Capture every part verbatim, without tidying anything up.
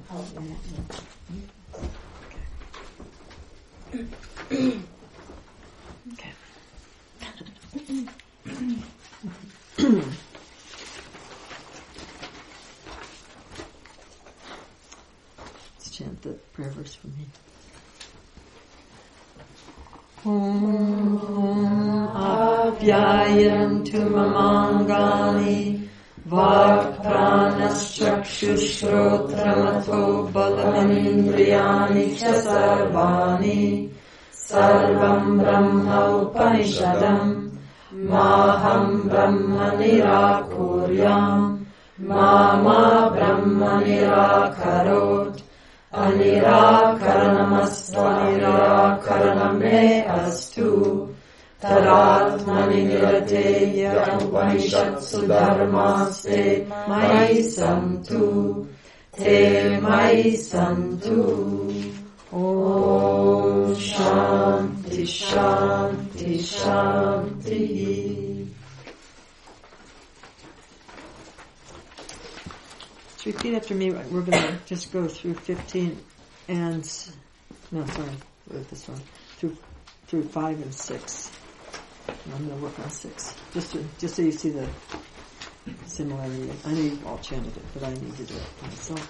Okay. Let's chant the prayer verse for me. Om Avyayantu Mamangani Vakpranaschakshushrotramato Balamindriyani Cha Sarvani Sarvam Brahma Upanishadam Maham Brahma Nirakuryam Mama Brahma Nirakarot Anirakaranamastu me astu Tadatmani nirateya Upanishatsu dharmaste Mai santu Te mai santu Om Shanti Shanti Shanti. Repeat after me. We're going to just go through fifteen and no, sorry, this one through through five and six. And I'm going to work on six, just to, just so you see the similarity. I know you've all chanted it, but I need to do it myself.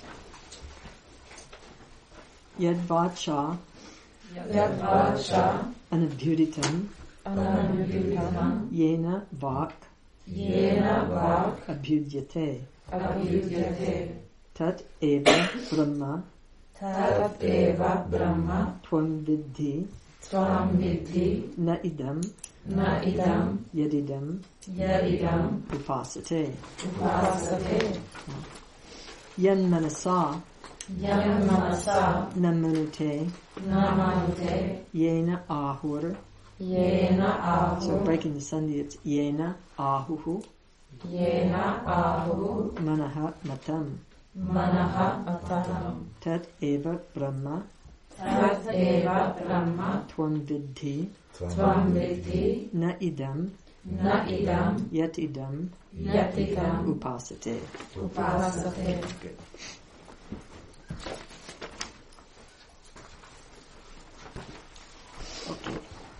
Yad vacha, Yad vacha, anabhuditam, anabhuditam, yena vak, yena vak, abhudyate. Abhyudyate Tat eva brahma Tat eva Brahma Tvam vidhi Tvam vidhi Na idam Na idam Yadidam Yadidam Upasate Upasate Yan manasa Yan manasa Namanute Namanute Yena ahur. Yena ahu. So breaking the sandhi, it's Yena ahuhu Yena ahu Manaha matam Manaha matam Tat eva brahma Tat eva Brahma Tvam vidhi Tvam vidhi Na idam Na idam Yat idam Yatidam Upasate. Upasate. Okay.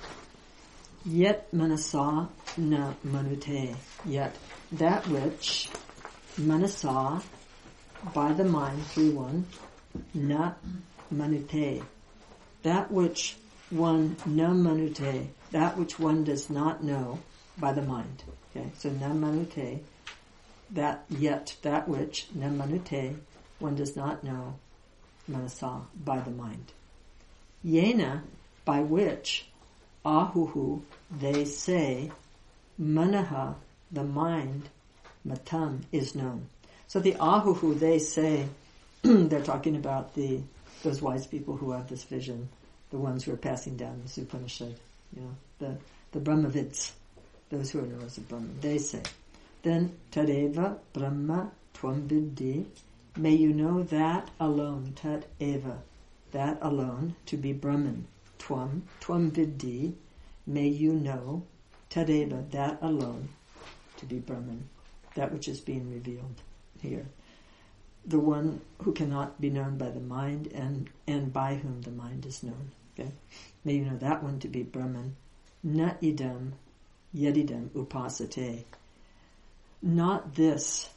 Yet manasa na manute. Yet that which manasa, by the mind, three one, na manute. That which one na manute, that which one does not know by the mind. Okay, so na manute, that yet that which na manute, one does not know manasa, by the mind. Yena, by which ahuhu, they say, manaha, the mind, matam, is known. So the ahuhu, they say, they're talking about the those wise people who have this vision, the ones who are passing down the Upanishad, you know, the, the Brahmavids, those who are known as the Brahma, they say. Then, tadeva brahma tvam vidhi, may you know that alone, tat eva, that alone, to be Brahman. Tvam, tvam vidhi, may you know, tadeva, that alone, to be Brahman, that which is being revealed here. The one who cannot be known by the mind and, and by whom the mind is known. Okay? May you know that one to be Brahman. Na idam, yadidam upasate. Not this,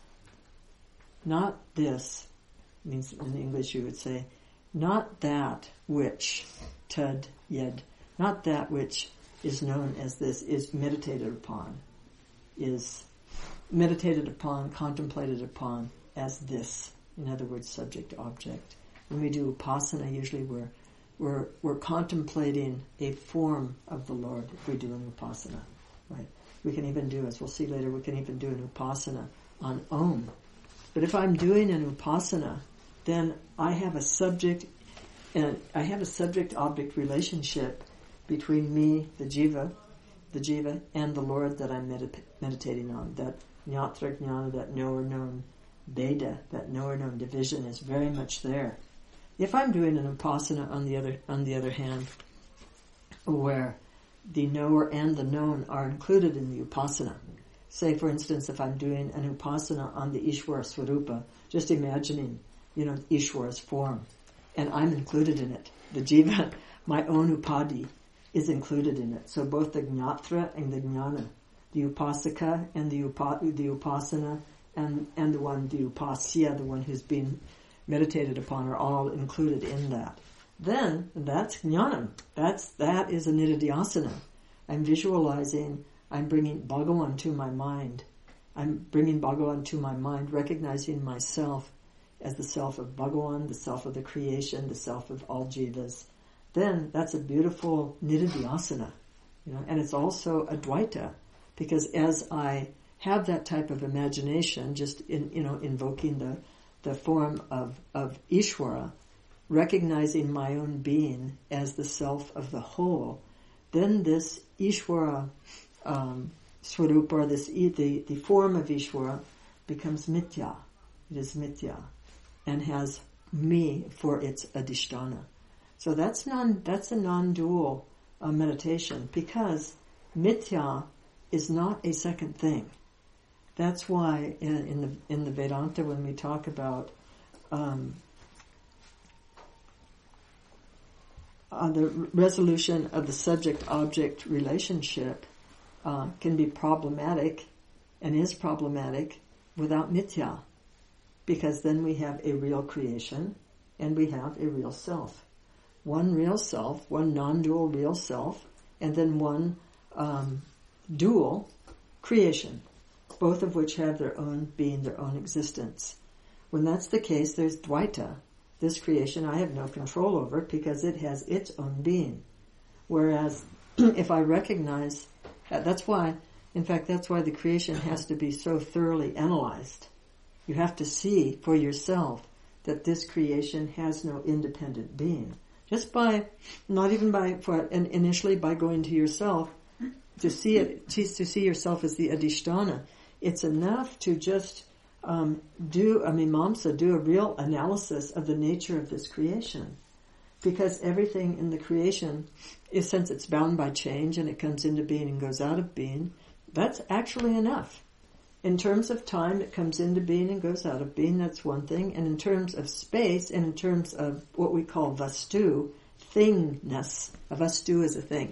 not this, means in English you would say, not that which, tad, yad, not that which is known as this, is meditated upon, is meditated upon, contemplated upon as this. In other words, subject object. When we do upasana, usually we're we're we're contemplating a form of the Lord if we do an upasana. Right? We can even do, as we'll see later, we can even do an upasana on Om. But if I'm doing an upasana, then I have a subject and I have a subject-object relationship between me, the jiva, the jiva, and the Lord that I'm medit- meditating on. That jnatra jnana, that knower known Veda, that knower known division is very much there. If I'm doing an upasana on the other on the other hand, where the knower and the known are included in the upasana, say for instance if I'm doing an upasana on the Ishvara Swarupa, just imagining, you know, Ishwara's form. And I'm included in it. The jiva, my own upadhi, is included in it. So both the gnatra and the jnana, the upasaka and the, upa, the upasana, and, and the one, the upasya, the one who's being meditated upon, are all included in that. Then, that's jnanam. That's, that is a nididhyasana. I'm visualizing, I'm bringing Bhagavan to my mind. I'm bringing Bhagavan to my mind, recognizing myself as the self of Bhagavan, the self of the creation, the self of all jivas. Then that's a beautiful nididhyasana, you know, and it's also Advaita, because as I have that type of imagination, just in, you know, invoking the, the form of, of Ishvara, recognizing my own being as the self of the whole, then this Ishvara um, Swarupa, this the, the form of Ishvara, becomes mithya. It is mithya, and has me for its adhisthana. So that's non that's a non-dual uh, meditation, because mithya is not a second thing. That's why in, in the in the Vedanta, when we talk about um, uh, the resolution of the subject-object relationship, uh, can be problematic, and is problematic, without mithya, because then we have a real creation and we have a real self. One real self, one non-dual real self, and then one um, dual creation, both of which have their own being, their own existence. When that's the case, there's Dvaita. This creation I have no control over because it has its own being. Whereas if I recognize, that, that's why, in fact, that's why the creation has to be so thoroughly analyzed. You have to see for yourself that this creation has no independent being. Just by, not even by, for, and initially by going to yourself, to see it, to see yourself as the adhisthana, it's enough to just um, do a mimamsa, do a real analysis of the nature of this creation. Because everything in the creation is, since it's bound by change and it comes into being and goes out of being, that's actually enough. In terms of time, it comes into being and goes out of being, that's one thing. And in terms of space, and in terms of what we call vastu, thingness, a vastu is a thing.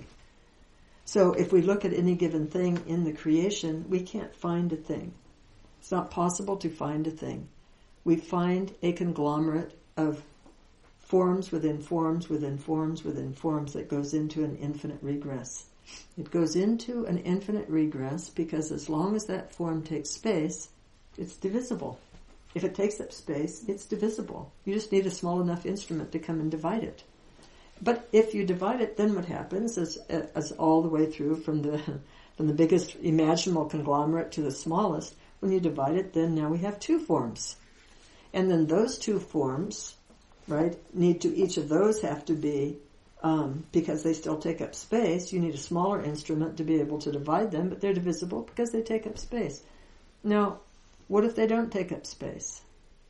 So if we look at any given thing in the creation, we can't find a thing. It's not possible to find a thing. We find a conglomerate of forms within forms within forms within forms that goes into an infinite regress. It goes into an infinite regress because as long as that form takes space, it's divisible. If it takes up space, it's divisible. You just need a small enough instrument to come and divide it. But if you divide it, then what happens is, as all the way through from the from the biggest imaginable conglomerate to the smallest, when you divide it, then now we have two forms. And then those two forms, right, need to, each of those have to be, um, because they still take up space, you need a smaller instrument to be able to divide them, but they're divisible because they take up space. Now, what if they don't take up space?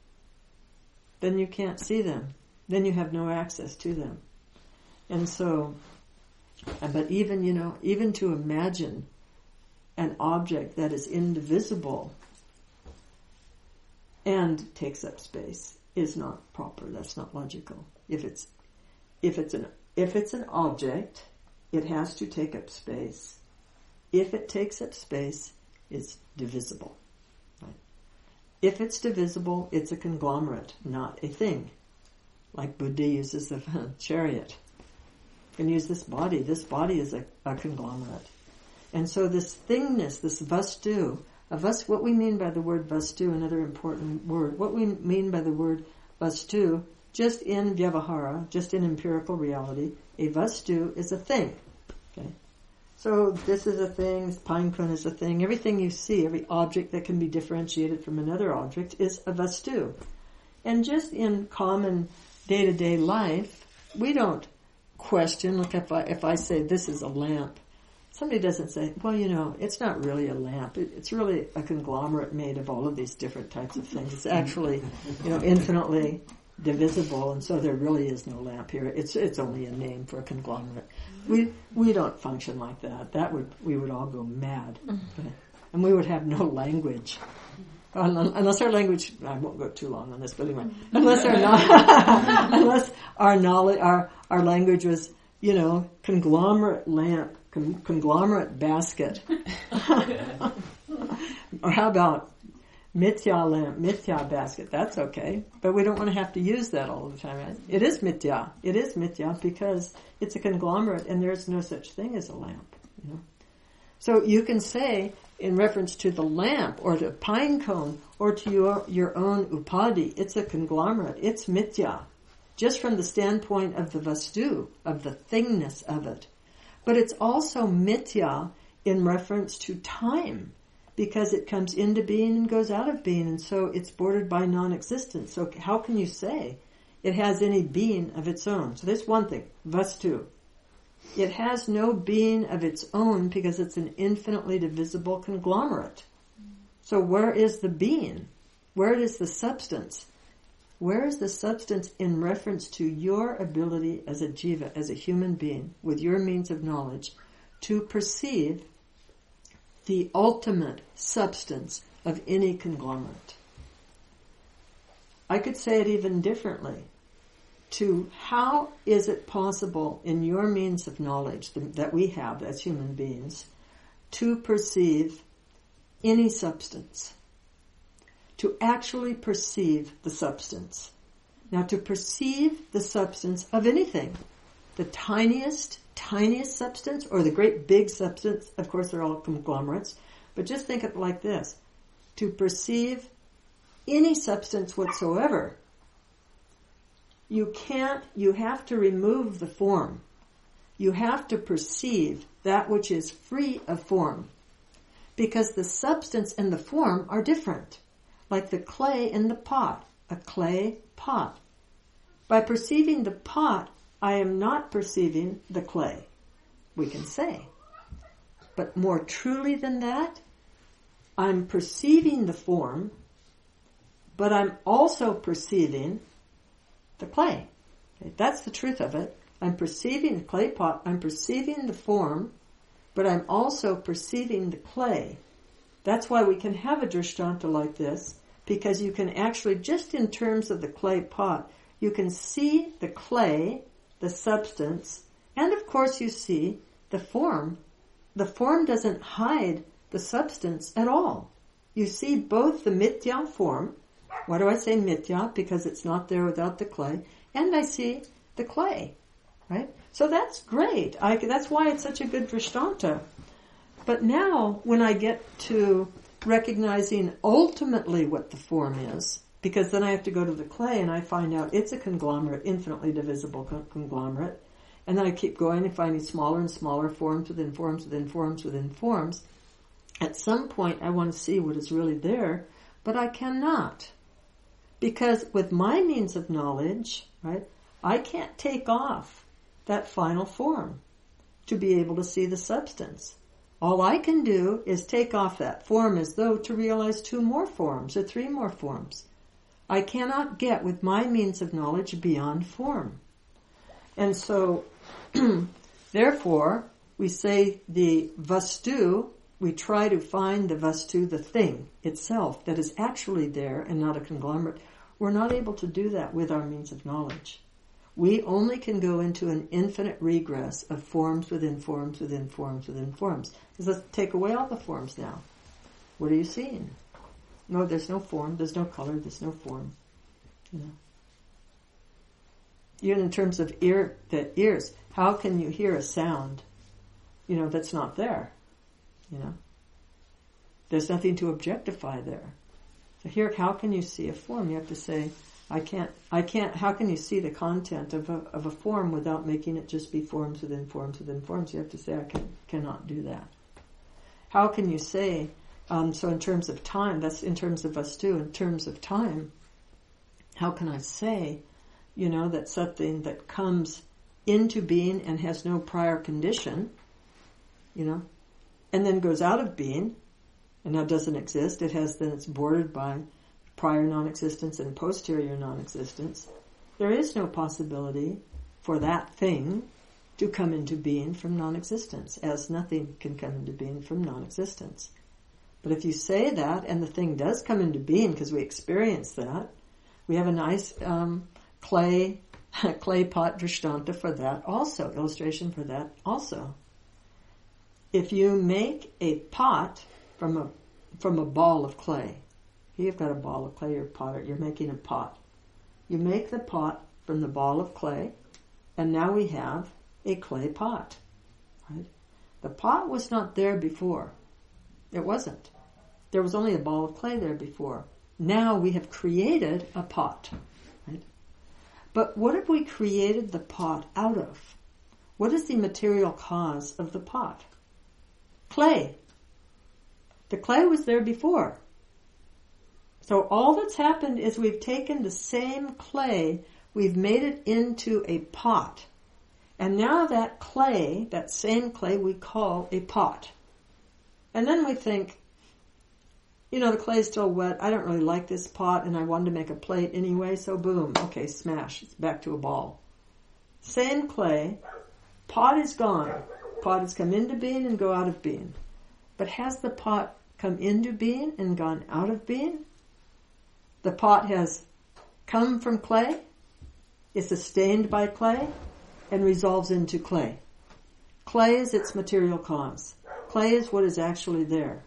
Then you can't see them. Then you have no access to them. And so, but even, you know, even to imagine an object that is indivisible and takes up space is not proper. That's not logical. If it's, if it's an, if it's an object, it has to take up space. If it takes up space, it's divisible. Right? If it's divisible, it's a conglomerate, not a thing. Like Buddha uses the chariot. You can use this body. This body is a, a conglomerate. And so this thingness, this vastu, a vas, what we mean by the word vastu, another important word, what we mean by the word vastu, just in vyavahara, just in empirical reality, a vastu is a thing. Okay? So this is a thing, this pine cone is a thing, everything you see, every object that can be differentiated from another object is a vastu. And just in common day-to-day life, we don't question, look, if I, if I say this is a lamp, somebody doesn't say, well, you know, it's not really a lamp. It, it's really a conglomerate made of all of these different types of things. It's actually, you know, infinitely divisible, and so there really is no lamp here. It's it's only a name for a conglomerate. We we don't function like that. That would we would all go mad, okay? And we would have no language. unless our language, I won't go too long on this, but anyway, unless our no- unless our knowledge, our our language was, you know, conglomerate lamp, con- conglomerate basket, or how about mithya lamp, mithya basket? That's okay, but we don't want to have to use that all the time. Right? It is mithya. It is mithya because it's a conglomerate, and there is no such thing as a lamp. You know, so you can say, in reference to the lamp, or to a pine cone, or to your your own upadhi, it's a conglomerate. It's mithya, just from the standpoint of the vastu, of the thingness of it. But it's also mithya in reference to time, because it comes into being and goes out of being, and so it's bordered by non-existence. So how can you say it has any being of its own? So there's one thing, vastu. It has no being of its own because it's an infinitely divisible conglomerate. So where is the being? Where is the substance? Where is the substance in reference to your ability as a jiva, as a human being, with your means of knowledge, to perceive the ultimate substance of any conglomerate? I could say it even differently. To how is it possible in your means of knowledge that we have as human beings to perceive any substance? To actually perceive the substance. Now, to perceive the substance of anything, the tiniest, tiniest substance or the great big substance, of course they're all conglomerates, but just think of it like this. To perceive any substance whatsoever, you can't, you have to remove the form. You have to perceive that which is free of form. Because the substance and the form are different. Like the clay in the pot. A clay pot. By perceiving the pot, I am not perceiving the clay. We can say. But more truly than that, I'm perceiving the form, but I'm also perceiving the clay. Okay, that's the truth of it. I'm perceiving the clay pot, I'm perceiving the form, but I'm also perceiving the clay. That's why we can have a drishtanta like this, because you can actually, just in terms of the clay pot, you can see the clay, the substance, and of course you see the form. The form doesn't hide the substance at all. You see both the mithya form. Why do I say mithya? Because it's not there without the clay. And I see the clay, right? So that's great. I, that's why it's such a good drishtanta. But now, when I get to recognizing ultimately what the form is, because then I have to go to the clay and I find out it's a conglomerate, infinitely divisible conglomerate, and then I keep going and finding smaller and smaller forms within forms within forms within forms. At some point, I want to see what is really there, but I cannot. Because with my means of knowledge, right, I can't take off that final form to be able to see the substance. All I can do is take off that form as though to realize two more forms or three more forms. I cannot get with my means of knowledge beyond form. And so, therefore, we say the vastu, we try to find the vastu, the thing itself that is actually there and not a conglomerate. We're not able to do that with our means of knowledge. We only can go into an infinite regress of forms within forms within forms within forms. Because let's take away all the forms now. What are you seeing? No, there's no form, there's no color, there's no form. You know. Even in terms of ear, the ears, how can you hear a sound, you know, that's not there? You know, there's nothing to objectify there. So here, how can you see a form? You have to say, I can't, I can't, how can you see the content of a, of a form without making it just be forms within forms within forms? You have to say, I can, cannot do that. How can you say, um, so in terms of time, that's in terms of vastu, in terms of time, how can I say, you know, that something that comes into being and has no prior condition, you know, and then goes out of being, and now doesn't exist, it has, then it's bordered by prior non-existence and posterior non-existence. There is no possibility for that thing to come into being from non-existence, as nothing can come into being from non-existence. But if you say that and the thing does come into being because we experience that, we have a nice um, clay clay pot drishtanta for that also, illustration for that also. If you make a pot from a from a ball of clay, you've got a ball of clay, you're a potter, you're making a pot. You make the pot from the ball of clay, and now we have a clay pot. Right? The pot was not there before. It wasn't. There was only a ball of clay there before. Now we have created a pot. Right? But what have we created the pot out of? What is the material cause of the pot? Clay. The clay was there before. So all that's happened is we've taken the same clay, we've made it into a pot. And now that clay, that same clay, we call a pot. And then we think, you know, the clay is still wet, I don't really like this pot, and I wanted to make a plate anyway, so boom, okay, smash, it's back to a ball. Same clay, pot is gone. Pot has come into being and go out of being. But has the pot come into being and gone out of being? The pot has come from clay, is sustained by clay, and resolves into clay. Clay is its material cause. Clay is what is actually there.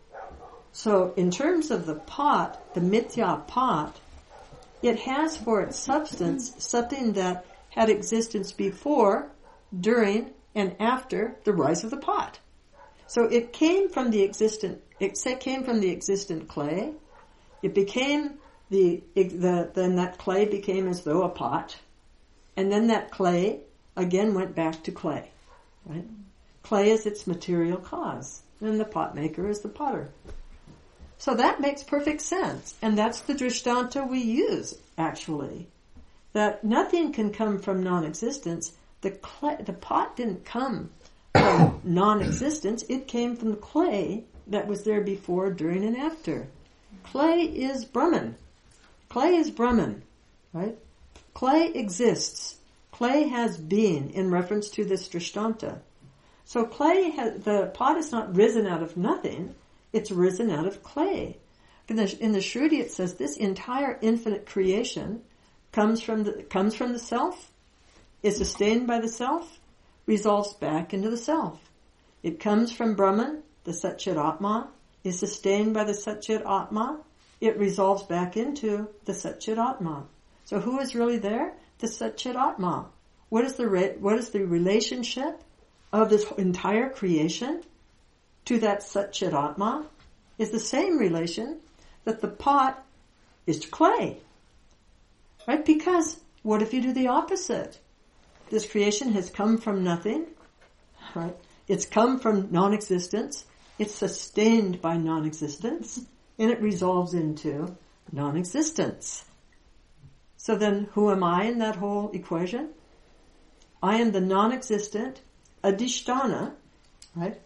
So in terms of the pot, the mithya pot, it has for its substance something that had existence before, during, and after the rise of the pot. So it came from the existent, it came from the existent clay. It became the, the, then that clay became as though a pot. And then that clay again went back to clay. Right? Clay is its material cause. And the pot maker is the potter. So that makes perfect sense. And that's the drishtanta we use, actually. That nothing can come from non-existence. The clay, the pot didn't come from non-existence. It came from the clay that was there before, during, and after. Clay is Brahman. Clay is Brahman, right? Clay exists. Clay has being in reference to this drishtanta. So clay, has, the pot is not risen out of nothing. It's risen out of clay. In the, in the Shruti it says this entire infinite creation comes from the, comes from the self, is sustained by the self, resolves back into the self. It comes from Brahman, the Satchit Atma, is sustained by the Satchit Atma, it resolves back into the Satchit Atma. So who is really there? The Satchit Atma. What is the re- what is the relationship of this entire creation to that Satchit Atma? Is the same relation that the pot is to clay. Right? Because what if you do the opposite? This creation has come from nothing, right? It's come from non-existence. It's sustained by non-existence, and it resolves into non-existence. So then, who am I in that whole equation? I am the non-existent adhisthana, right,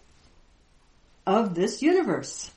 of this universe.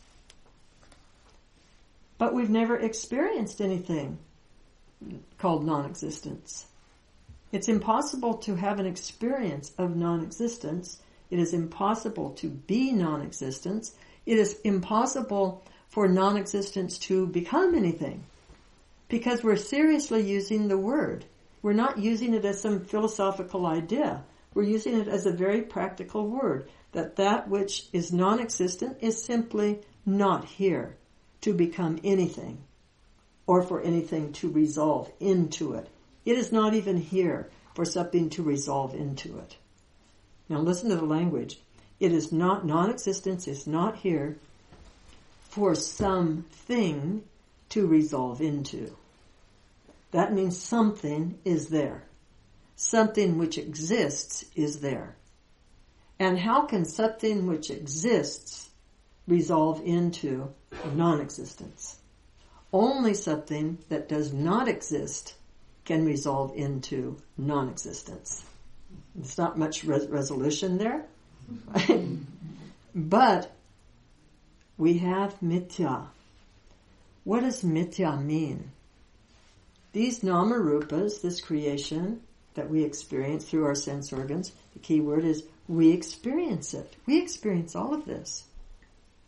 But we've never experienced anything called non-existence. It's impossible to have an experience of non-existence. It is impossible to be non-existence. It is impossible for non-existence to become anything. Because we're seriously using the word. We're not using it as some philosophical idea. We're using it as a very practical word. That that which is non-existent is simply not here to become anything. Or for anything to resolve into it. It is not even here for something to resolve into it. Now listen to the language. It is not, non-existence is not here for something to resolve into. That means something is there. Something which exists is there. And how can something which exists resolve into non-existence? Only something that does not exist can resolve into non-existence. There's not much res- resolution there. Right? But we have mithya. What does mithya mean? These namarupas, this creation that we experience through our sense organs, the key word is we experience it. We experience all of this.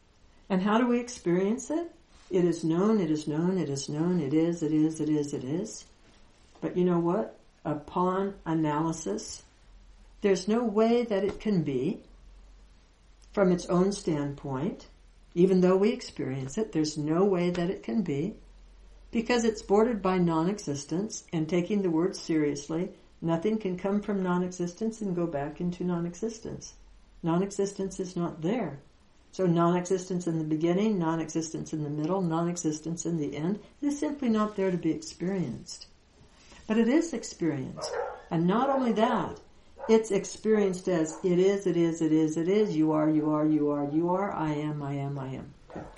And how do we experience it? It is known, it is known, it is known, it is, it is, it is, it is. But you know what? Upon analysis, there's no way that it can be, from its own standpoint, even though we experience it, there's no way that it can be, because it's bordered by non-existence, and taking the word seriously, nothing can come from non-existence and go back into non-existence. Non-existence is not there. So non-existence in the beginning, non-existence in the middle, non-existence in the end, it is simply not there to be experienced. But it is experienced. And not only that, it's experienced as it is, it is, it is, it is, you are, you are, you are, you are, I am, I am, I am.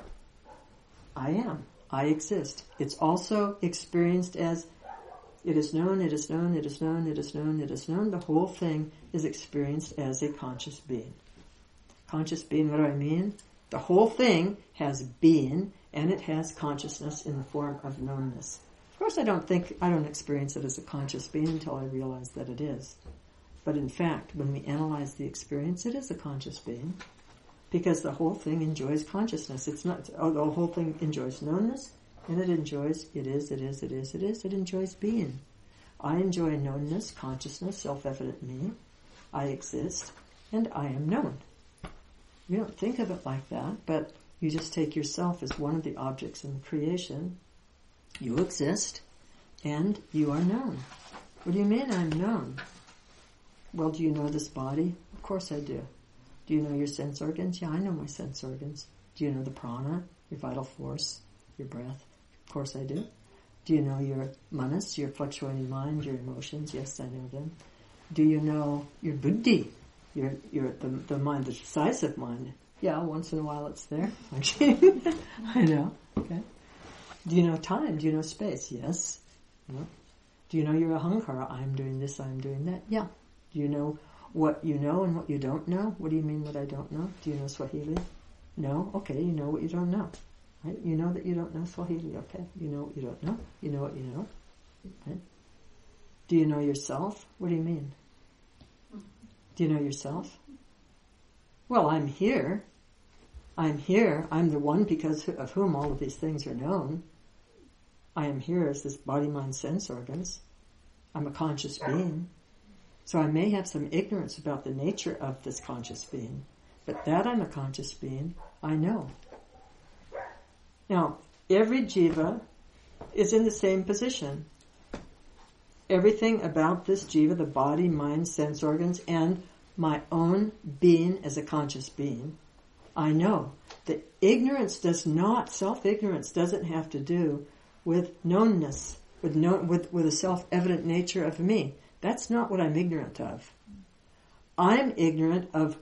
I am. I exist. It's also experienced as it is known, it is known, it is known, it is known, it is known. The whole thing is experienced as a conscious being. Conscious being, what do I mean? The whole thing has being, and it has consciousness in the form of knownness. Of course, I don't think, I don't experience it as a conscious being until I realize that it is. But in fact, when we analyze the experience, it is a conscious being, because the whole thing enjoys consciousness. It's not, oh, the whole thing enjoys knownness, and it enjoys, it is, it is, it is, it is, it enjoys being. I enjoy knownness, consciousness, self-evident me. I exist, and I am known. You don't think of it like that, but you just take yourself as one of the objects in creation. You exist, and you are known. What do you mean I'm known? Well, do you know this body? Of course I do. Do you know your sense organs? Yeah, I know my sense organs. Do you know the prana, your vital force, your breath? Of course I do. Do you know your manas, your fluctuating mind, your emotions? Yes, I know them. Do you know your buddhi, your your the, the mind, the decisive mind? Yeah, once in a while it's there. I know. Okay. Do you know time? Do you know space? Yes. No. Do you know your ahankara? I'm doing this, I'm doing that? Yeah. Do you know what you know and what you don't know? What do you mean what I don't know? Do you know Swahili? No? Okay, you know what you don't know. Right? You know that you don't know Swahili. Okay. You know what you don't know. You know what you know. Right? Do you know yourself? What do you mean? Do you know yourself? Well, I'm here. I'm here. I'm the one because of whom all of these things are known. I am here as this body, mind, sense organs. I'm a conscious being. So I may have some ignorance about the nature of this conscious being, but that I'm a conscious being, I know. Now, every jiva is in the same position. Everything about this jiva, the body, mind, sense organs, and my own being as a conscious being, I know. The ignorance does not, self-ignorance doesn't have to do with knownness, with, know, with, with a self-evident nature of me. That's not what I'm ignorant of. I'm ignorant of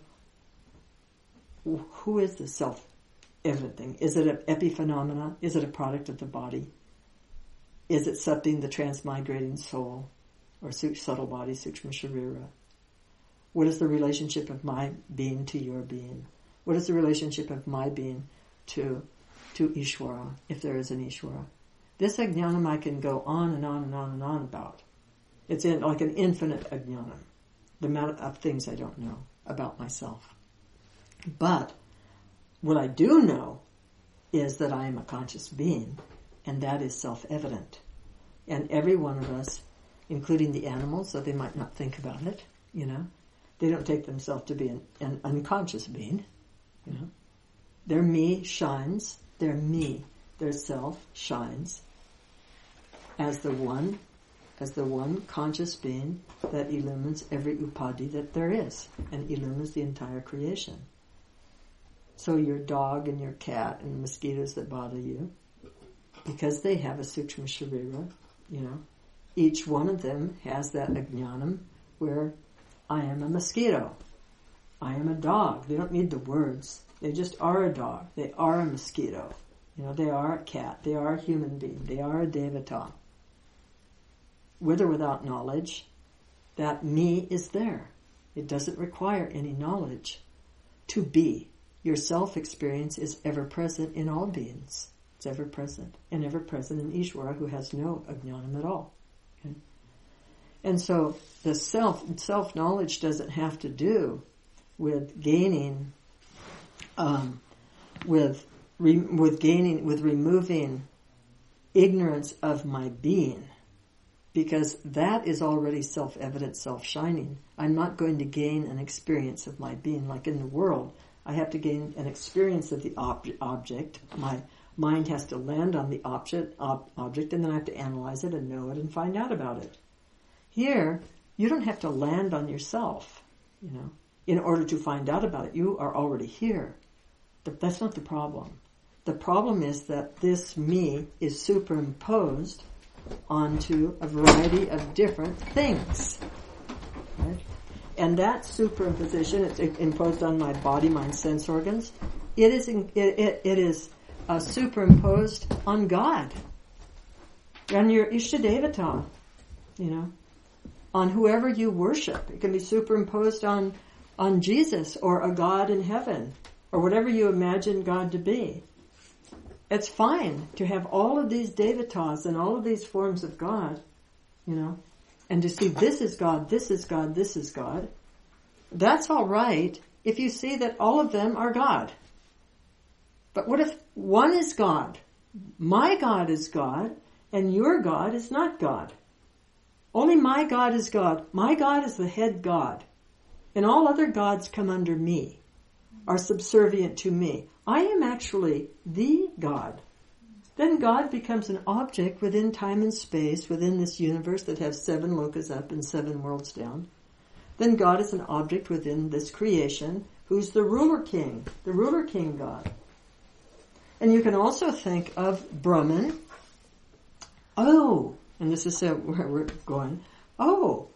who is the self-evident thing. Is it an epiphenomena? Is it a product of the body? Is it something, the transmigrating soul, or subtle body, sukshma sharira? What is the relationship of my being to your being? What is the relationship of my being to to Ishvara, if there is an Ishvara? This ajnanam I can go on and on and on and on about. It's in, like an infinite ajnanam, the amount of things I don't know about myself. But what I do know is that I am a conscious being, and that is self-evident. And every one of us, including the animals, though they might not think about it, you know, they don't take themselves to be an, an unconscious being, you know. Their me shines, their me, their self shines as the one as the one conscious being that illumines every upadhi that there is, and illumines the entire creation. So your dog and your cat and mosquitoes that bother you, because they have a sukshma sharira, you know, each one of them has that ajnanam where I am a mosquito, I am a dog. They don't need the words. They just are a dog. They are a mosquito. You know, they are a cat. They are a human being. They are a devata. With or without knowledge, that me is there. It doesn't require any knowledge to be. Your self-experience is ever present in all beings. It's ever present. And ever present in Ishvara, who has no ajnanam at all. Okay? And so the self, self-knowledge doesn't have to do with gaining, um, with re- with gaining, with removing ignorance of my being, because that is already self-evident, self-shining. I'm not going to gain an experience of my being. Like in the world, I have to gain an experience of the ob- object. My mind has to land on the object, ob- object, and then I have to analyze it and know it and find out about it. Here, you don't have to land on yourself, you know, in order to find out about it. You are already here. But that's not the problem. The problem is that this me is superimposed onto a variety of different things. Right? And that superimposition, it's imposed on my body, mind, sense organs. It is in, it, it, it is uh, superimposed on God, on your Ishtadevata, you know, on whoever you worship. It can be superimposed on on Jesus or a God in heaven or whatever you imagine God to be. It's fine to have all of these devatas and all of these forms of God, you know, and to see this is God, this is God, this is God. That's all right if you see that all of them are God. But what if one is God? My God is God, and your God is not God. Only my God is God. My God is the head God. And all other gods come under me, are subservient to me. I am actually the God. Then God becomes an object within time and space, within this universe that has seven lokas up and seven worlds down. Then God is an object within this creation, who's the ruler king, the ruler king God. And you can also think of Brahman. Oh, and this is where we're going. Oh,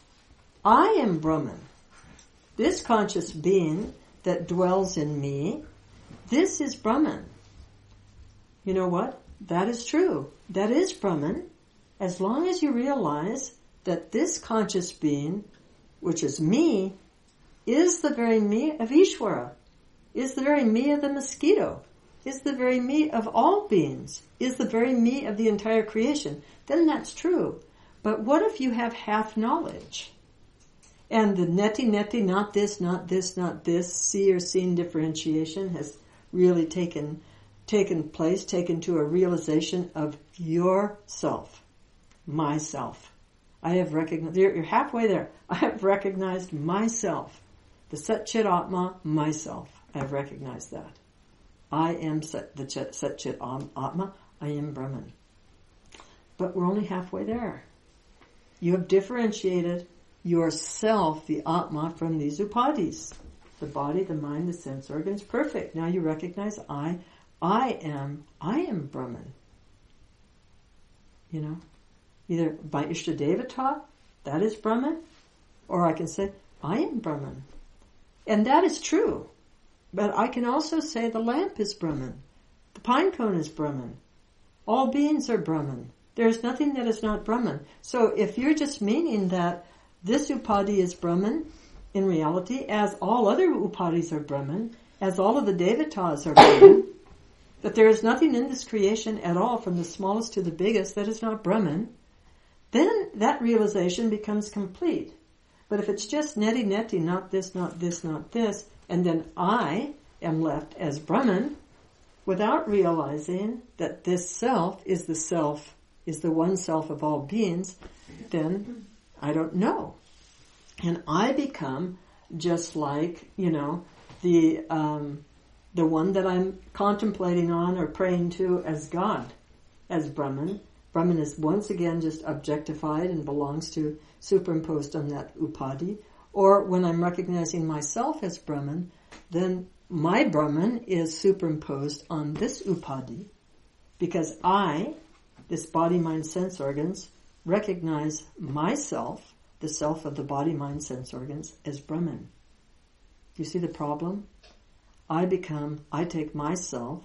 I am Brahman. This conscious being that dwells in me, this is Brahman. You know what? That is true. That is Brahman. As long as you realize that this conscious being, which is me, is the very me of Ishvara, is the very me of the mosquito, is the very me of all beings, is the very me of the entire creation, then that's true. But what if you have half knowledge? And the neti neti, not this, not this, not this, see or seen differentiation has really taken taken place, taken to a realization of yourself, myself. I have recognized, you're, you're halfway there. I have recognized myself, the Sat Chit Atma, myself. I have recognized that. I am Sat, the Ch- Sat Chit Atma, I am Brahman. But we're only halfway there. You have differentiated yourself, the Atma, from these upadhis. The body, the mind, the sense organs, perfect. Now you recognize I, I am, I am Brahman. You know, either by Ishtadevata, that is Brahman, or I can say, I am Brahman. And that is true. But I can also say the lamp is Brahman. The pine cone is Brahman. All beings are Brahman. There's nothing that is not Brahman. So if you're just meaning that this upadhi is Brahman, in reality, as all other upadhis are Brahman, as all of the devatas are Brahman, that there is nothing in this creation at all, from the smallest to the biggest, that is not Brahman, then that realization becomes complete. But if it's just neti neti, not this, not this, not this, and then I am left as Brahman, without realizing that this self is the self, is the one self of all beings, then I don't know. And I become just like, you know, the um, the one that I'm contemplating on or praying to as God, as Brahman. Brahman is once again just objectified and belongs to, superimposed on that upadhi. Or when I'm recognizing myself as Brahman, then my Brahman is superimposed on this upadhi, because I, this body, mind, sense organs, recognize myself, the self of the body, mind, sense organs, as Brahman. Do you see the problem? I become, I take myself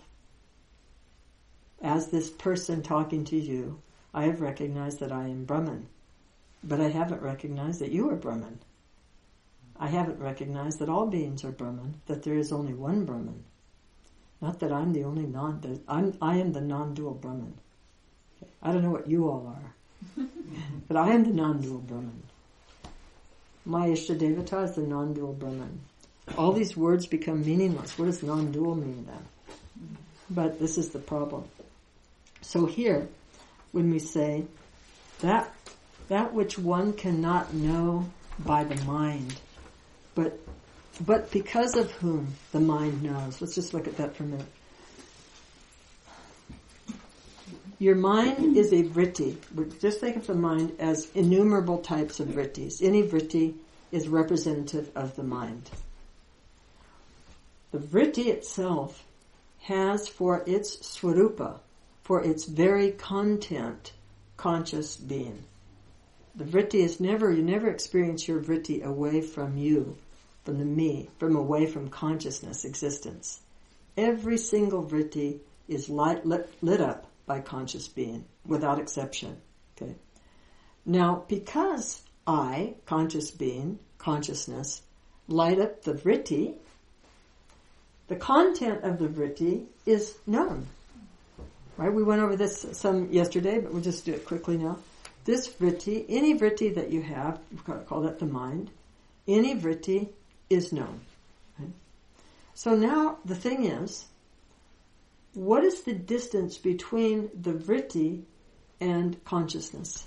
as this person talking to you. I have recognized that I am Brahman, but I haven't recognized that you are Brahman. I haven't recognized that all beings are Brahman, that there is only one Brahman. Not that I'm the only non, that I'm, I am the non-dual Brahman. Okay. I don't know what you all are, but I am the non-dual Brahman. My Ishtadevata is the non-dual Brahman. All these words become meaningless. What does non-dual mean then? But this is the problem. So here, when we say that that which one cannot know by the mind, but but because of whom the mind knows. Let's just look at that for a minute. Your mind is a vritti. Just think of the mind as innumerable types of vrittis. Any vritti is representative of the mind. The vritti itself has for its swarupa, for its very content, conscious being. The vritti is never, you never experience your vritti away from you, from the me, from away from consciousness, existence. Every single vritti is light, lit, lit up by conscious being, without exception. Okay. Now, because I, conscious being, consciousness, light up the vritti, the content of the vritti is known. Right? We went over this some yesterday, but we'll just do it quickly now. This vritti, any vritti that you have, we call that the mind, any vritti is known. Right? So now the thing is, what is the distance between the vritti and consciousness?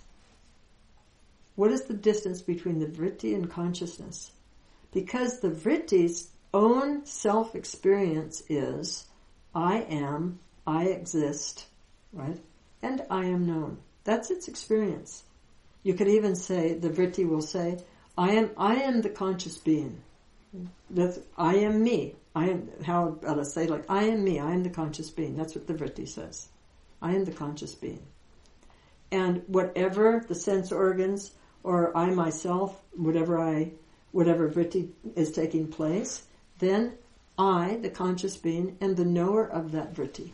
What is the distance between the vritti and consciousness? Because the vritti's own self-experience is, I am, I exist, right? And I am known. That's its experience. You could even say, the vritti will say, I am, I am the conscious being. That's, I am me. I am, how about I say, like, I am me, I am the conscious being. That's what the vritti says. I am the conscious being. And whatever the sense organs, or I myself, whatever I, whatever vritti is taking place, then I, the conscious being, am the knower of that vritti.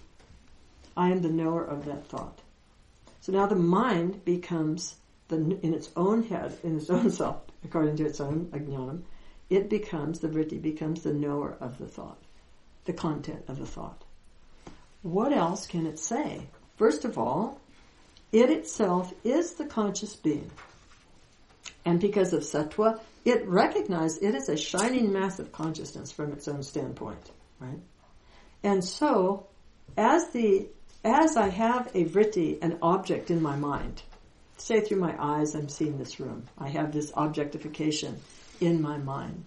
I am the knower of that thought. So now the mind becomes, the in its own head, in its own self, according to its own ajnanam, it becomes, the vritti becomes the knower of the thought, the content of the thought. What else can it say? First of all, it itself is the conscious being. And because of sattva, it recognizes it is a shining mass of consciousness from its own standpoint, right? And so, as the as I have a vritti, an object in my mind, say through my eyes I'm seeing this room, I have this objectification in my mind.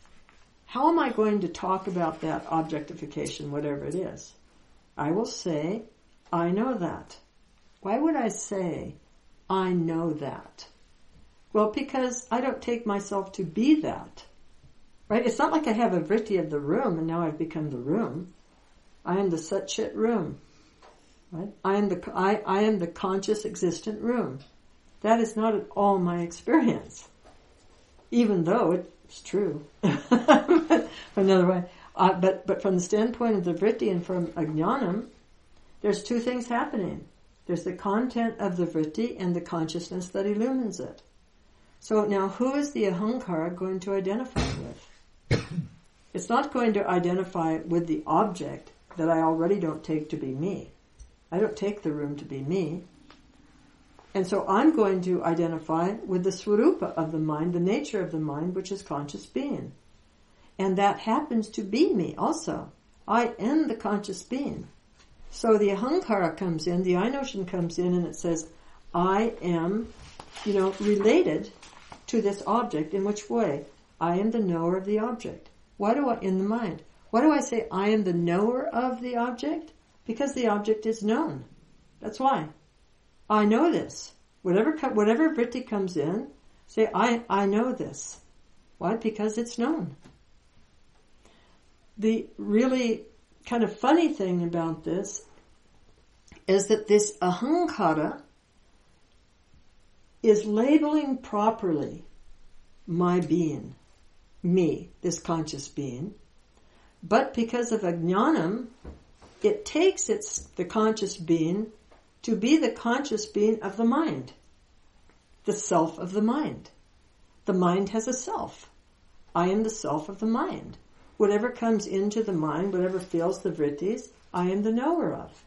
How am I going to talk about that objectification, whatever it is? I will say, I know that. Why would I say, I know that? Well, because I don't take myself to be that. Right? It's not like I have a vritti of the room and now I've become the room. I am the Sat Chit room. Right? I am the I, I am the conscious existent room. That is not at all my experience. Even though it's true. Another way. Uh, but, but from the standpoint of the vritti and from ajnanam, there's two things happening. There's the content of the vritti and the consciousness that illumines it. So now who is the ahankara going to identify with? It's not going to identify with the object that I already don't take to be me. I don't take the room to be me. And so I'm going to identify with the swarupa of the mind, the nature of the mind, which is conscious being. And that happens to be me also. I am the conscious being. So the ahankara comes in, the I notion comes in, and it says, I am, you know, related to this object. In which way? I am the knower of the object. Why do I, in the mind, why do I say I am the knower of the object? Because the object is known. That's why. I know this. Whatever whatever vritti comes in, say, I, I know this. Why? Because it's known. The really kind of funny thing about this is that this ahankara is labeling properly my being, me, this conscious being, but because of ajnanam, it takes its the conscious being to be the conscious being of the mind, the self of the mind. The mind has a self. I am the self of the mind. Whatever comes into the mind, whatever fills the vrittis, I am the knower of.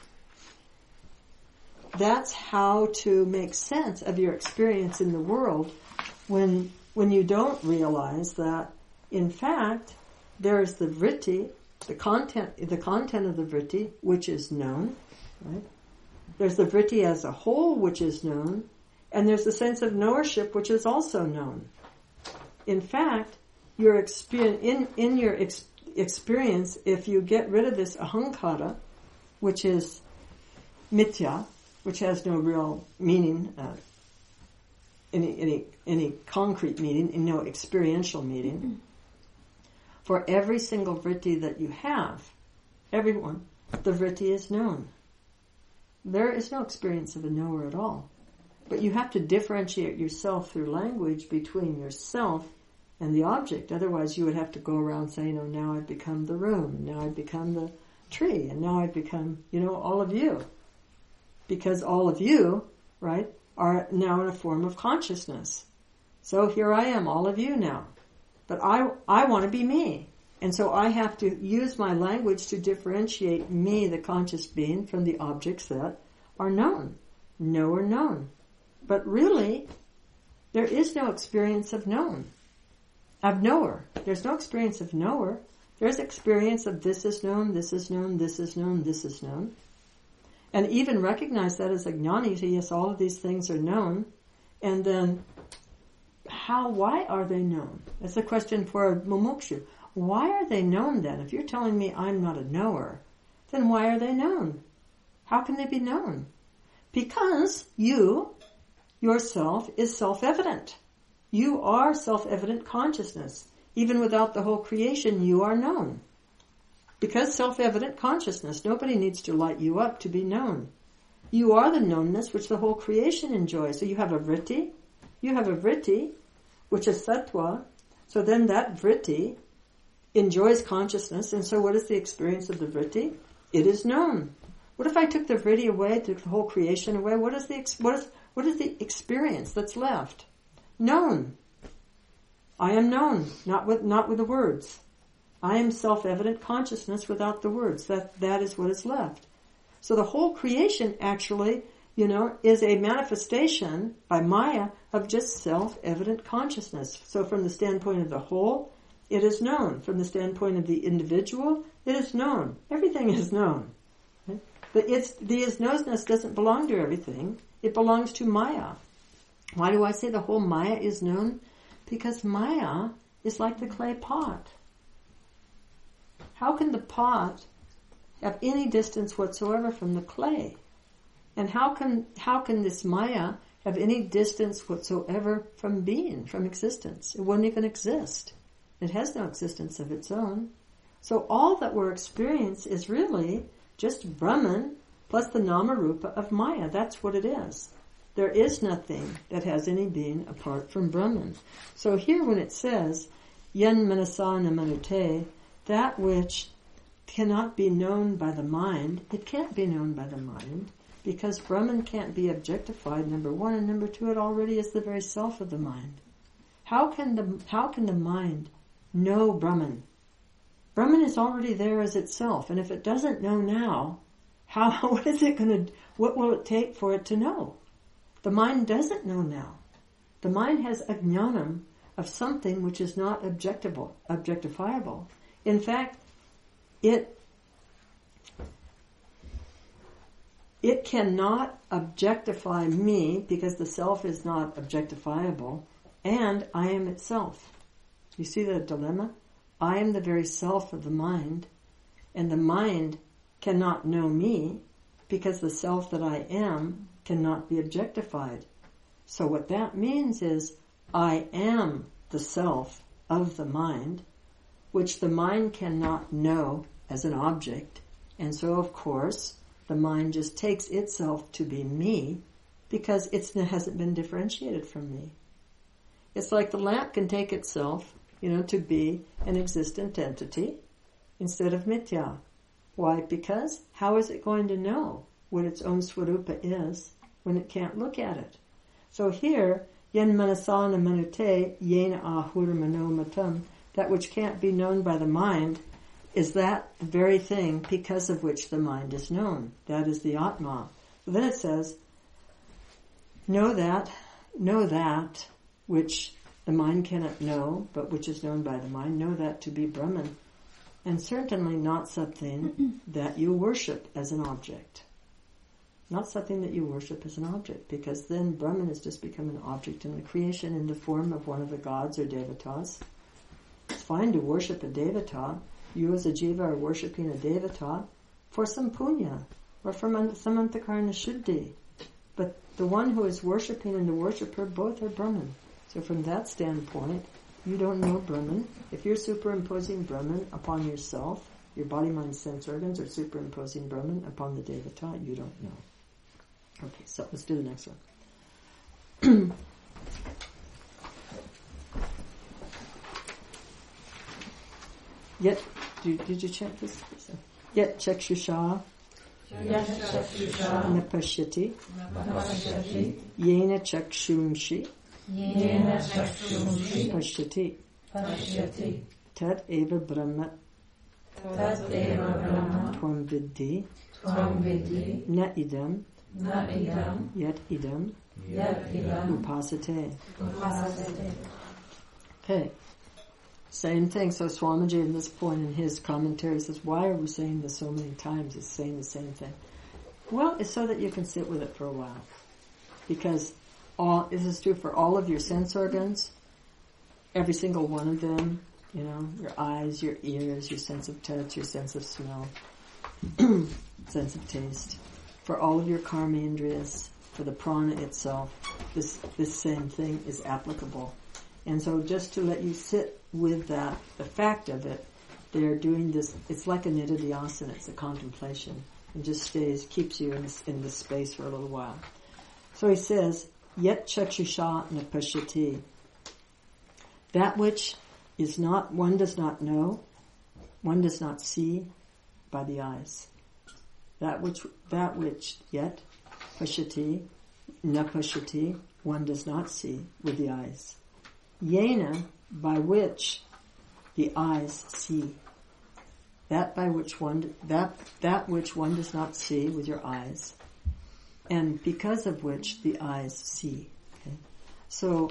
That's how to make sense of your experience in the world when when you don't realize that, in fact, there is the vritti the content, the content of the vritti, which is known, right? There's the vritti as a whole, which is known, and there's the sense of knowership, which is also known. In fact, your experience, in, in your ex, experience, if you get rid of this ahankara, which is mithya, which has no real meaning, uh, any, any, any concrete meaning, and no experiential meaning, mm-hmm. For every single vritti that you have, everyone, the vritti is known. There is no experience of a knower at all. But you have to differentiate yourself through language between yourself and the object. Otherwise you would have to go around saying, oh, now I've become the room, now I've become the tree, and now I've become, you know, all of you. Because all of you, right, are now in a form of consciousness. So here I am, all of you now. But I, I want to be me. And so I have to use my language to differentiate me, the conscious being, from the objects that are known. Knower known. But really, there is no experience of known. Of knower. There's no experience of knower. There's experience of this is known, this is known, this is known, this is known. And even recognize that as a jnani, so yes, all of these things are known. And then, how, why are they known? That's a question for a mumukshu. Why are they known then? If you're telling me I'm not a knower, then why are they known? How can they be known? Because you, yourself, is self-evident. You are self-evident consciousness. Even without the whole creation, you are known. Because self-evident consciousness, nobody needs to light you up to be known. You are the knownness which the whole creation enjoys. So you have a vritti, you have a vritti, which is sattva, so then that vritti enjoys consciousness, and so what is the experience of the vritti? It is known. What if I took the vritti away, took the whole creation away? What is the what is what is the experience that's left? Known. I am known, not with not with the words. I am self-evident consciousness without the words. That that is what is left. So the whole creation actually, you know, is a manifestation by Maya of just self-evident consciousness. So from the standpoint of the whole, it is known. From the standpoint of the individual, it is known. Everything is known. Right? But it's, the is-knownness doesn't belong to everything. It belongs to Maya. Why do I say the whole Maya is known? Because Maya is like the clay pot. How can the pot have any distance whatsoever from the clay? And how can how can this Maya have any distance whatsoever from being, from existence? It wouldn't even exist. It has no existence of its own. So all that we're experiencing is really just Brahman plus the Nama-rupa of Maya. That's what it is. There is nothing that has any being apart from Brahman. So here when it says, Yen manasana manute, that which cannot be known by the mind, it can't be known by the mind, because Brahman can't be objectified, number one, and number two, it already is the very self of the mind. How can the how can the mind know Brahman? Brahman is already there as itself, and if it doesn't know now, how what is it going to? What will it take for it to know? The mind doesn't know now. The mind has ajnanam of something which is not objectable, objectifiable. In fact, it it cannot objectify me because the self is not objectifiable, and I am itself. You see the dilemma? I am the very self of the mind, and the mind cannot know me because the self that I am cannot be objectified. So what that means is I am the self of the mind, which the mind cannot know as an object. And so, of course, the mind just takes itself to be me because it hasn't been differentiated from me. It's like the lamp can take itself, you know, to be an existent entity instead of mithya. Why? Because how is it going to know what its own swarupa is when it can't look at it? So here, yen manasana manute, yena ahur mano matam, that which can't be known by the mind, is that very thing because of which the mind is known. That is the Atma. So then it says, know that, know that which the mind cannot know, but which is known by the mind, know that to be Brahman. and certainly not something that you worship as an object. Not something that you worship as an object, because then Brahman has just become an object in the creation in the form of one of the gods or devatas. It's fine to worship a devata. You as a jiva are worshipping a devata for some punya, or for some antakarana shuddhi. But the one who is worshipping and the worshipper, both are Brahman. So from that standpoint, you don't know Brahman. If you're superimposing Brahman upon yourself, your body, mind, sense organs are superimposing Brahman upon the devata, you don't know. Okay, so let's do the next one. Yet, did, did you check this? Yet chakshusha napashyati yena chakshumshi pashyati tad eva brahma tvam vidhi na idam Na idam, yet idam, yet idam, upasate. upasate. Okay. Same thing. So Swamiji at this point in his commentary says, why are we saying this so many times? It's saying the same thing. Well, it's so that you can sit with it for a while. Because all this is true for all of your sense organs, every single one of them, you know, your eyes, your ears, your sense of touch, your sense of smell, sense of taste. For all of your karmendriyas, for the prana itself, this this same thing is applicable. And so just to let you sit with that, the fact of it, they're doing this, it's like a nididhyasana, it's a contemplation, and just stays, keeps you in this, in this space for a little while. So he says, yet chakshusha napashyati. That which is not, one does not know, one does not see by the eyes. That which, that which, yet, pashyati, napashyati, one does not see with the eyes. Yena, by which the eyes see. That by which one, that, that which one does not see with your eyes. And because of which the eyes see. Okay? So,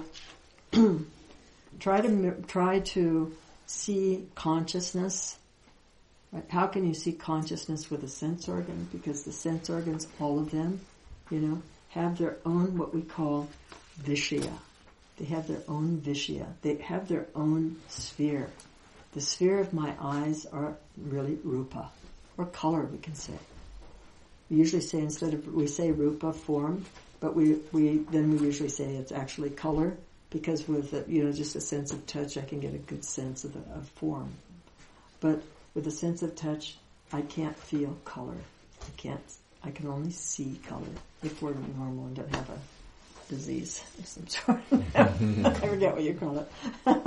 try to, try to see consciousness. Right? How can you see consciousness with a sense organ? Because the sense organs, all of them, you know, have their own, what we call vishya. They have their own vishya. They have their own sphere. The sphere of my eyes are really rupa, or color, we can say. We usually say, instead of, we say rupa, form, but we, we, then we usually say it's actually color, because with, a, you know, just a sense of touch, I can get a good sense of, of form. But with a sense of touch, I can't feel color. I can't, I can only see color, if we're normal and don't have a disease of some sort. I forget what you call it.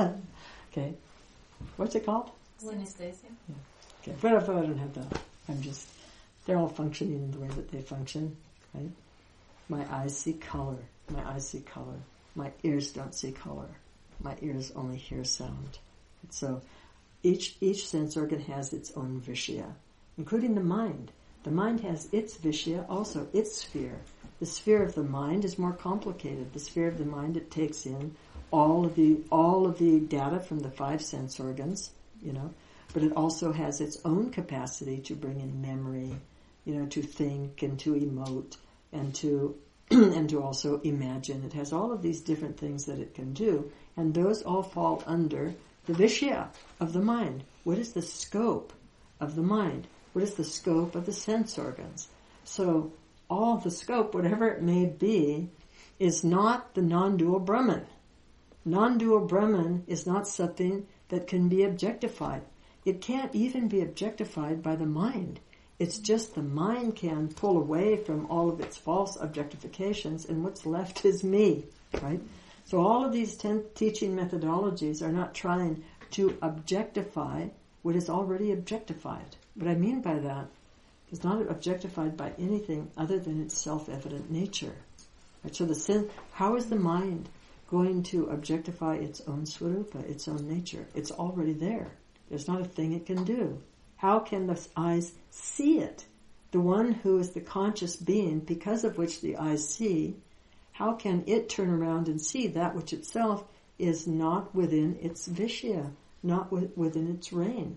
Okay. What's it called? Synesthesia. Yeah. Okay. But if I don't have that, I'm just, they're all functioning in the way that they function, right? My eyes see color. My eyes see color. My ears don't see color. My ears only hear sound. And so, Each each sense organ has its own vishya, including the mind. The mind has its vishya, also its sphere. The sphere of the mind is more complicated. The sphere of the mind, it takes in all of the all of the data from the five sense organs, you know, but it also has its own capacity to bring in memory, you know, to think and to emote and to and to also imagine. It has all of these different things that it can do, and those all fall under the vishya of the mind. What is the scope of the mind? What is the scope of the sense organs? So all the scope, whatever it may be, is not the non-dual Brahman. Non-dual Brahman is not something that can be objectified. It can't even be objectified by the mind. It's just the mind can pull away from all of its false objectifications, and what's left is me, right? So all of these ten teaching methodologies are not trying to objectify what is already objectified. What I mean by that is not objectified by anything other than its self-evident nature. Right? So the sin, how is the mind going to objectify its own swarupa, its own nature? It's already there. There's not a thing it can do. How can the eyes see it? The one who is the conscious being, because of which the eyes see, how can it turn around and see that which itself is not within its vishya, not with, within its range?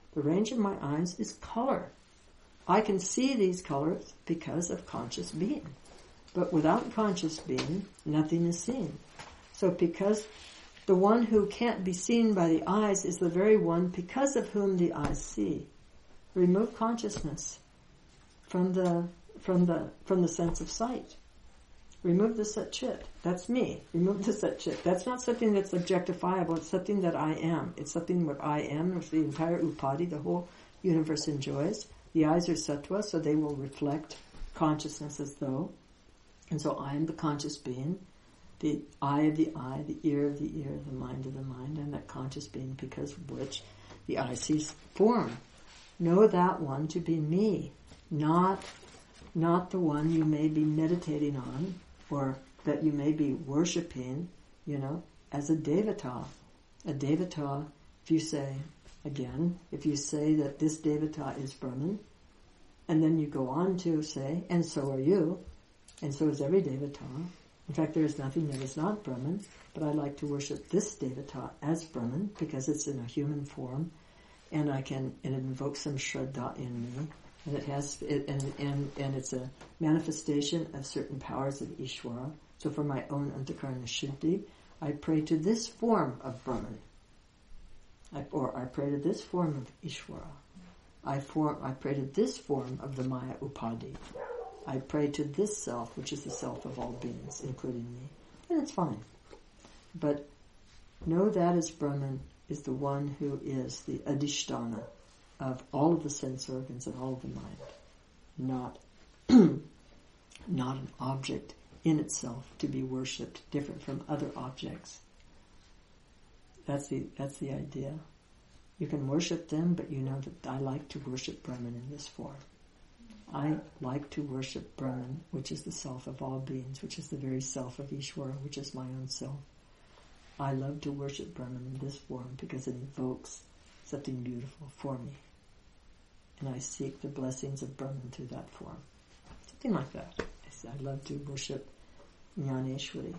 The range of my eyes is color. I can see these colors because of conscious being. But without conscious being, nothing is seen. So because the one who can't be seen by the eyes is the very one because of whom the eyes see. Remove consciousness from the from the from the sense of sight. Remove the Sat-Chit. That's me. Remove the Sat-Chit. That's not something that's objectifiable. It's something that I am. It's something what I am, which the entire Upadi, the whole universe enjoys. The eyes are Sattva, so they will reflect consciousness as though. And so I am the conscious being, the eye of the eye, the ear of the ear, the mind of the mind, and that conscious being because of which the eye sees form. Know that one to be me, not, not the one you may be meditating on, or that you may be worshipping, you know, as a devata. A devata, if you say, again, if you say that this devata is Brahman, and then you go on to say, and so are you, and so is every devata. In fact, there is nothing that is not Brahman, but I like to worship this devata as Brahman because it's in a human form, and I can, and it invokes some shraddha in me, and it has, it, and, and, and it's a manifestation of certain powers of Ishvara. So for my own antakarana shuddhi, I pray to this form of Brahman. I, or I pray to this form of Ishvara. I, form, I pray to this form of the Maya Upadi. I pray to this self, which is the self of all beings, including me. And it's fine. But know that as Brahman is the one who is the adhisthana of all of the sense organs and all of the mind. Not, not an object in itself to be worshipped, different from other objects. That's the, that's the idea. You can worship them, but you know that I like to worship Brahman in this form. I like to worship Brahman, which is the self of all beings, which is the very self of Ishvara, which is my own self. I love to worship Brahman in this form because it evokes something beautiful for me. And I seek the blessings of Brahman through that form. Something like that. I love to worship Jnaneshwari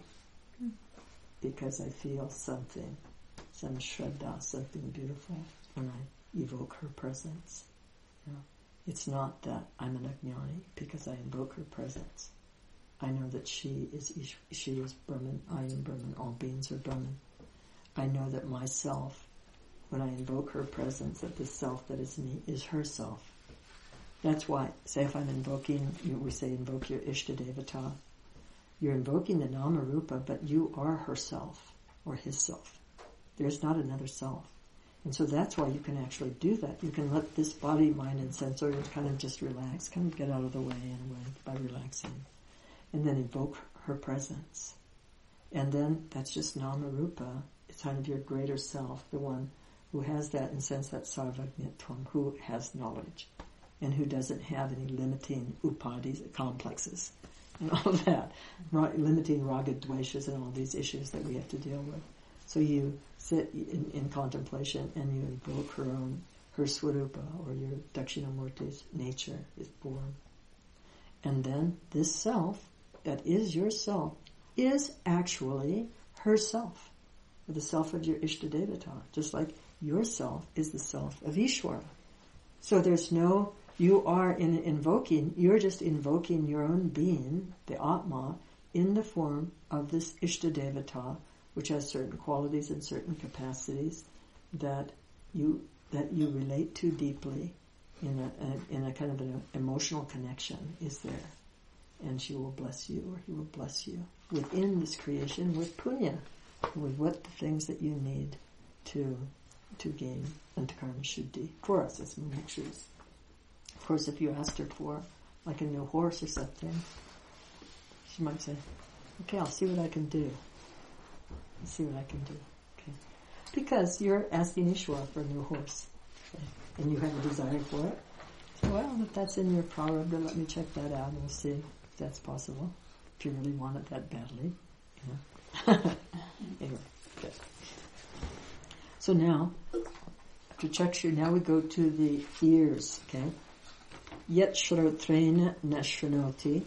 because I feel something, some shraddha, something beautiful when I evoke her presence. You know? It's not that I'm an Ajnani because I invoke her presence. I know that she is she is Brahman, I am Brahman, all beings are Brahman. I know that myself, when I invoke her presence, that the self that is me is herself. That's why, say if I'm invoking, we say invoke your Ishtadevata, you're invoking the Nama Rupa, but you are herself, or his self. There's not another self. And so that's why you can actually do that. You can let this body, mind, and sense organs kind of just relax, kind of get out of the way in a way by relaxing. And then invoke her presence. And then that's just Nama Rupa. It's kind of your greater self, the one who has that, in a sense, that sarvajñatvam, who has knowledge, and who doesn't have any limiting upadis, complexes, and all of that, ra- limiting raga dveshas and all these issues that we have to deal with. So you sit in, in contemplation and you invoke her own, her swarupa, or your Dakshinamurti's nature is born. And then this self, that is your self, is actually herself, or the self of your Ishtadevata, just like your self is the self of Ishvara. So there's no, you are in invoking, you're just invoking your own being, the Atma, in the form of this Ishtadevata, which has certain qualities and certain capacities that you that you relate to deeply, in a, a in a kind of an emotional connection is there, and she will bless you, or he will bless you within this creation with punya, with what the things that you need to to gain antakarana shuddhi for us as mumukshus. Of course, if you asked her for like a new horse or something, she might say, "Okay, I'll see what I can do." Let's see what I can do. Okay. Because you're asking Ishvara for a new horse. Okay. And you have a desire for it. So, well, if that's in your prarabdha, let me check that out and we'll see if that's possible. If you really want it that badly. You know. Anyway, good. So now, after chakshu, now we go to the ears, okay? Yet shrotrena nashranoti.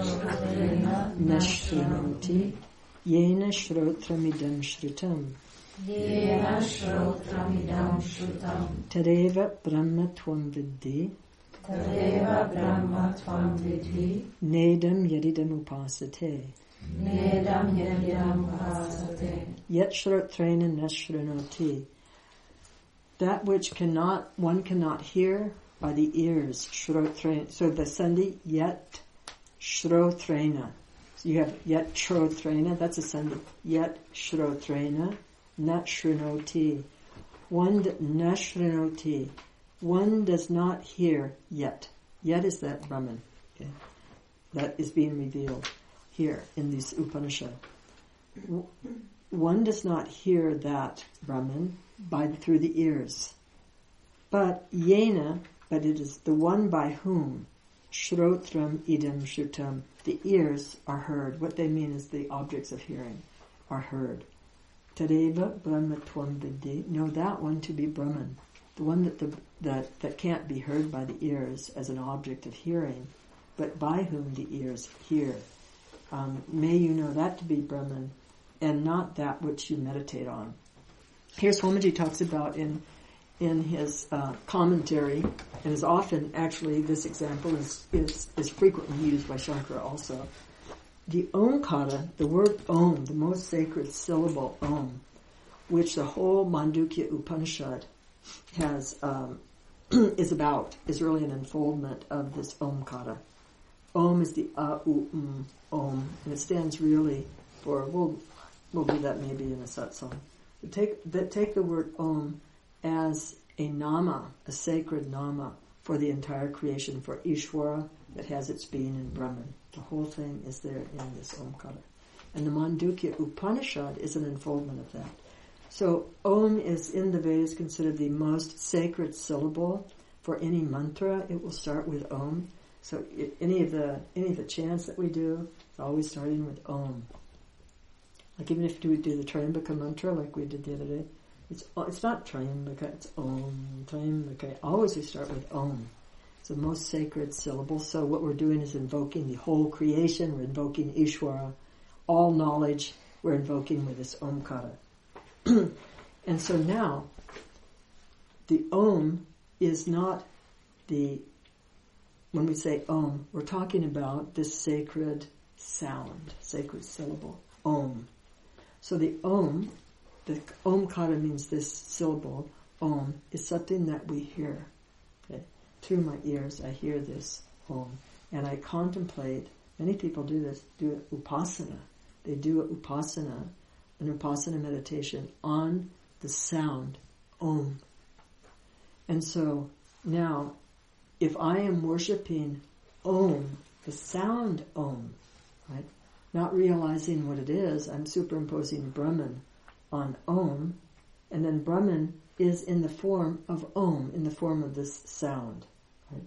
Nashranoti. Yena shrotramidam shrutam. Yena Shrotramidam Shrutam. Tadeva Brahma Tvam Vidhi. Tadeva Brahma Tvam Vidhi. Nedam Yadidam Upasate. Nedam Yadidam Upasate. Yet Shrotrena Nashrinoti. That which cannot, one cannot hear by the ears. Shrotrena. So the Sandhi, yet Shrotrena. So you have yet Shrotrena, that's a Sandhi. Yet Shrotrena Nashrinoti. One Nashrinoti. One does not hear yet. Yet is that Brahman. Okay? That is being revealed here in this Upanishad. One does not hear that Brahman by through the ears. But yena, but it is the one by whom Shrotram idam shrutam. The ears are heard. What they mean is the objects of hearing are heard. Tadeva Brahma Tvam Vidhi. Know that one to be Brahman. The one that, the, that, that can't be heard by the ears as an object of hearing, but by whom the ears hear. Um, may you know that to be Brahman, and not that which you meditate on. Here's Homaji talks about in in his uh, commentary, and is often, actually, this example is, is, is frequently used by Shankara also. The Omkara, the word Om, the most sacred syllable Om, which the whole Mandukya Upanishad has um, is about, is really an unfoldment of this Omkara. Om is the A, U, M, Om, and it stands really for, we'll, we'll do that maybe in a satsang. Take, that, take the word Om as a nama, a sacred nama for the entire creation, for Ishvara that has its being in Brahman. The whole thing is there in this Omkara. And the Mandukya Upanishad is an unfoldment of that. So Om is in the Vedas considered the most sacred syllable for any mantra. It will start with Om. So it, any of the any of the chants that we do, it's always starting with Om. Like even if we do the Trayambaka mantra, like we did the other day, it's it's not Trayambaka, it's Om, Trayambaka. Always we start with Om. It's the most sacred syllable. So what we're doing is invoking the whole creation. We're invoking Ishvara, all knowledge. We're invoking with this Omkara. And so now, the Om is not the, when we say Om, we're talking about this sacred sound, sacred syllable, Om. So the Om, the Omkara means this syllable, Om, is something that we hear. Okay? Through my ears, I hear this Om. And I contemplate, many people do this, do upasana. They do upasana, an upasana meditation on the sound Om. And so now, if I am worshipping Om, the sound Om, right, not realizing what it is, I'm superimposing Brahman on Om, and then Brahman is in the form of Om, in the form of this sound, right?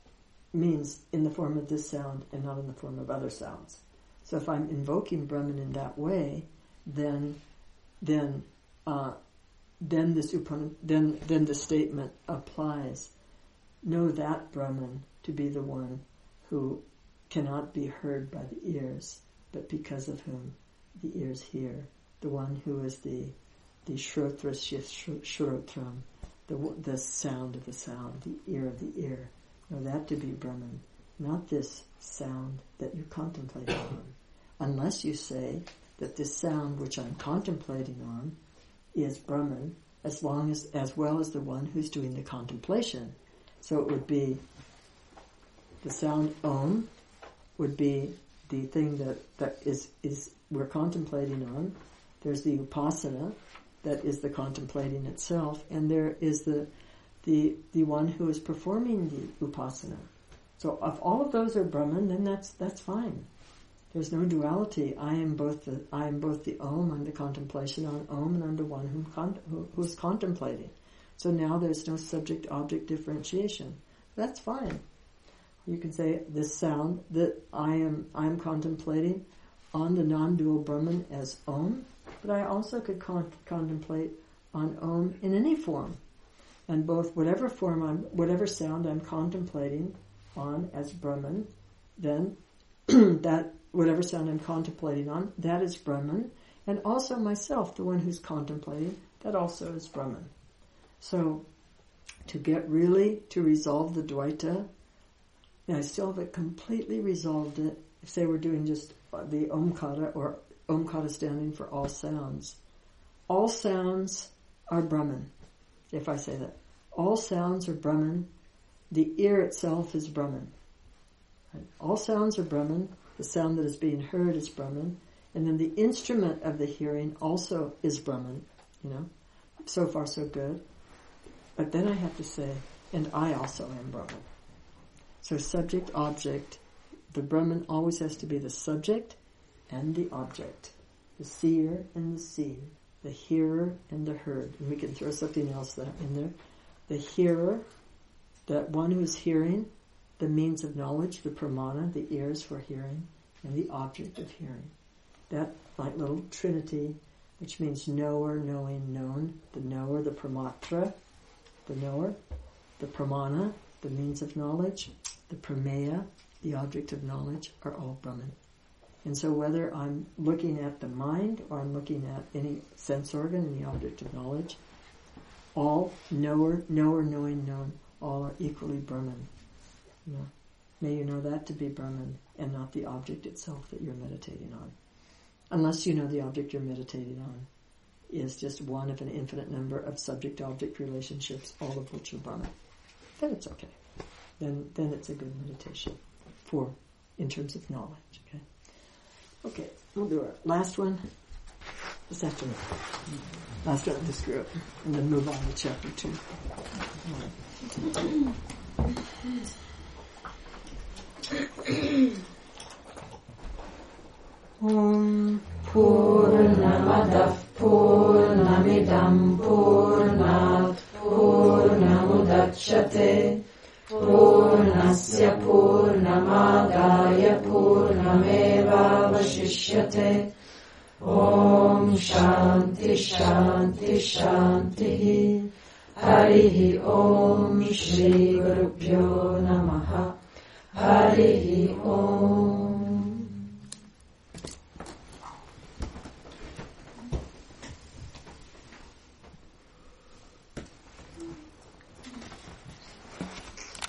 Means in the form of this sound and not in the form of other sounds. So if I'm invoking Brahman in that way, then then uh, then this upon, then then the statement applies. Know that Brahman to be the one who cannot be heard by the ears, but because of whom the ears hear. The one who is the the shrotrasya shrotram, the the sound of the sound, the ear of the ear. Know that to be Brahman, not this sound that you're contemplating on. Unless you say that this sound which I'm contemplating on is Brahman, as long as, as well as the one who's doing the contemplation. So it would be, the sound Om would be the thing that, that is, is we're contemplating on. There's the upasana, that is the contemplating itself, and there is the the the one who is performing the upasana. So if all of those are Brahman, then that's that's fine. There's no duality. I am both the I am both the Om, I'm the contemplation on Om, and I'm the one who, con- who who's contemplating. So now there's no subject-object differentiation. That's fine. You can say this sound that I am I am contemplating on the non-dual Brahman as Om, but I also could con- contemplate on Om in any form, and both whatever form I'm, whatever sound I'm contemplating on as Brahman, then that whatever sound I'm contemplating on, that is Brahman, And also myself, the one who's contemplating, that also is Brahman. So, to get really, to resolve the Dvaita, and I still haven't completely resolved it, if they were doing just the Omkara, or Omkara standing for all sounds. All sounds are Brahman, if I say that. All sounds are Brahman. The ear itself is Brahman. Right? All sounds are Brahman. The sound that is being heard is Brahman. And then the instrument of the hearing also is Brahman. You know, so far so good. But then I have to say, and I also am Brahman. So subject, object, the Brahman always has to be the subject and the object. The seer and the seen. The hearer and the heard. And we can throw something else that in there. The hearer, that one who is hearing, the means of knowledge, the pramana, the ears for hearing, and the object of hearing. That like little trinity, which means knower, knowing, known. The knower, the pramatra, the knower. The pramana, the means of knowledge. The prameya, the object of knowledge, are all Brahman. And so whether I'm looking at the mind or I'm looking at any sense organ, any object of knowledge, all knower, knower, knowing, known, all are equally Brahman. You know, may you know that to be Brahman and not the object itself that you're meditating on. Unless you know the object you're meditating on is just one of an infinite number of subject-object relationships, all of which are Brahman. Then it's okay. Then then it's a good meditation for, in terms of knowledge, okay? Okay, we'll do our last one this afternoon. Last one of this group, and then move on to chapter two. Om Purnamadav Purnamidam Purnat Purnamudachyate Purnasya Purnamadaya Purnameva Vashishyate Om Shanti Shanti Shanti Harihi Om Shri Gurubhyo